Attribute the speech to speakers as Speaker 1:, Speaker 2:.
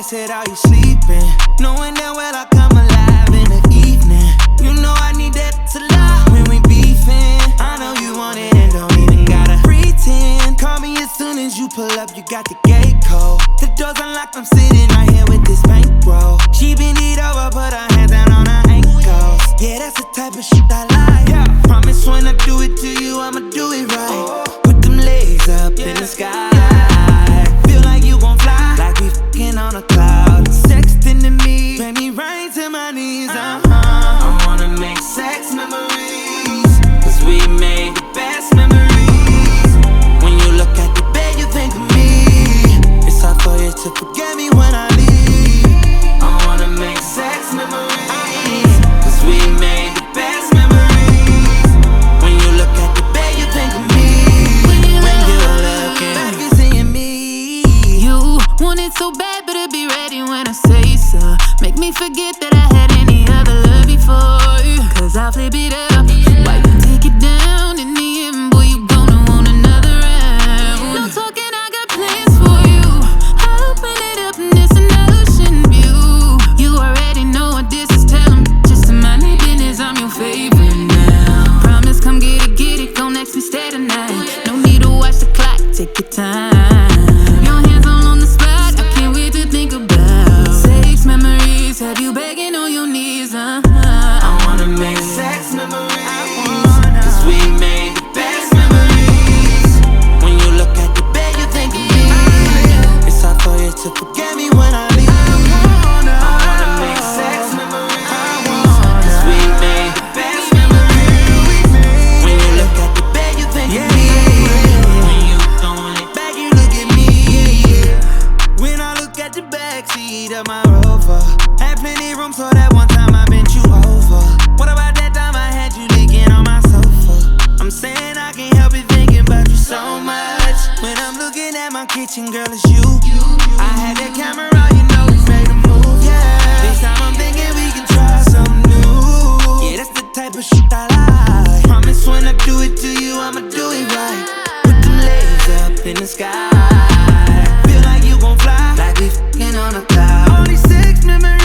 Speaker 1: said, are you sleeping? Knowing that well I come alive in the evening. You know I need that to lie when we beefing. I know you want it and don't even gotta pretend. Call me as soon as you pull up, you got the gate code. The door's unlocked, I'm sitting right here with this bankroll. She bend it over, put her hands down on her ankles. Yeah, that's the type of shit I like. Promise when I do it to you, I'ma do it right. Put them legs up in the sky. Feel like you gon' fly, like we fucking on a cloud. Sexting to me, make me rain to my knees. I wanna make sex memories, cause we made the best memories. When you look at the bed, you think of me. It's hard for you to forget me when I leave. I wanna make sex memories, cause we made the best memories. When you look at the bed, you think of me. When you're looking back, you seeing me.
Speaker 2: You want it so bad, better be ready when I say so. Make me forget that I had any other love before you, cause I'll flip it up while you take it down. In the end, boy, you gonna want another round. No talking, I got plans for you. I'll open it up and it's an ocean view. You already know what this is, tell them just to mind their business, I'm your favorite now. Promise, come get it, go next and stay tonight. No need to watch the clock, take your time. Your hands all on the spot, I can't wait to think about sex memories, have you begging on your knees,
Speaker 1: I wanna make sex memories, cause we made the best memories. When you look at the bed, you think of me. It's hard for you to forget me when I leave. I wanna make sex memories, cause we made the best memories. When you look at the bed, you think of me. When you throwing it back, you look at me. When I look at the backseat of my Rover, had plenty room so that one time I bent you over. What about that time I had you licking on my sofa? I'm saying I can't help it thinking about you so much. When I'm looking at my kitchen, girl, it's you. I had that camera, you know we made a move, yeah. This time I'm thinking we can try something new. Yeah, that's the type of shit I like. Promise when I do it to you, I'ma do it right. Put them legs up in the sky. Feel like you gon' fly, like we fucking on a cloud. Only sex memories.